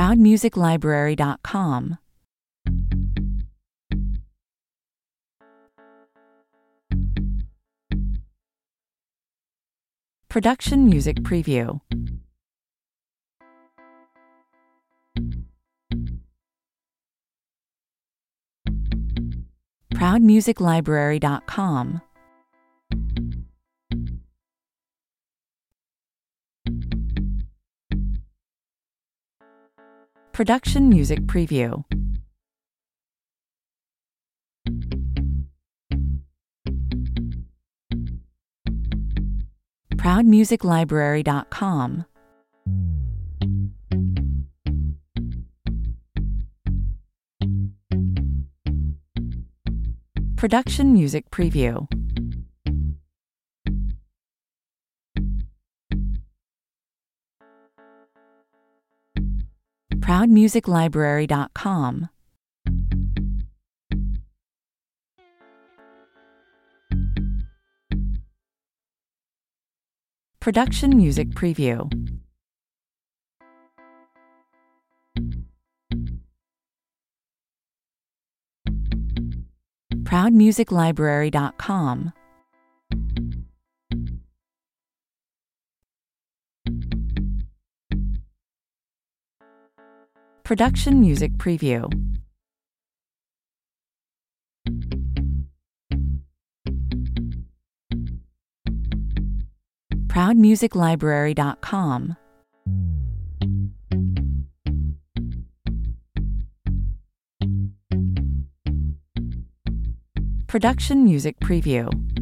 ProudMusicLibrary.com. Production Music Preview. ProudMusicLibrary.com. Production Music Preview. ProudMusicLibrary.com. Production Music Preview. ProudMusicLibrary.com. Production Music Preview. ProudMusicLibrary.com. Production Music Preview. ProudMusicLibrary.com. Production Music Preview.